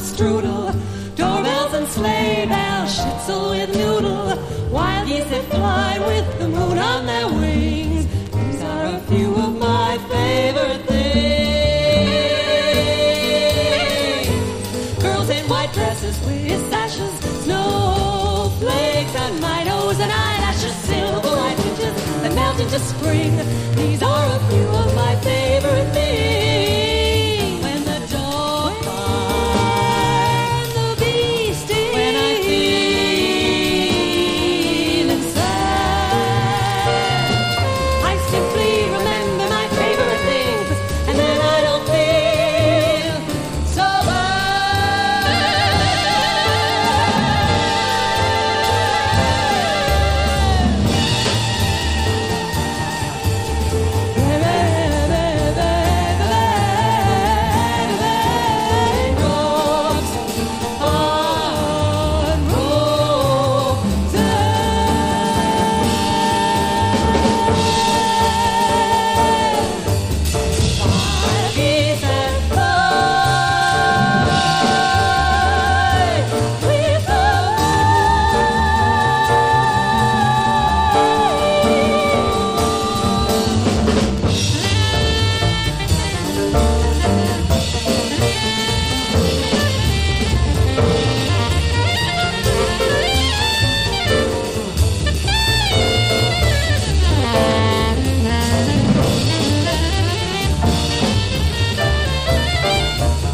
strudel, doorbells and sleigh bells, schnitzel with noodle, wild geese that fly with the moon on their wings. These are a few of my favorite things. Girls in white dresses with sashes, snowflakes on my nose and eyelashes, silver white witches that melt into spring. These are a few of my favorites.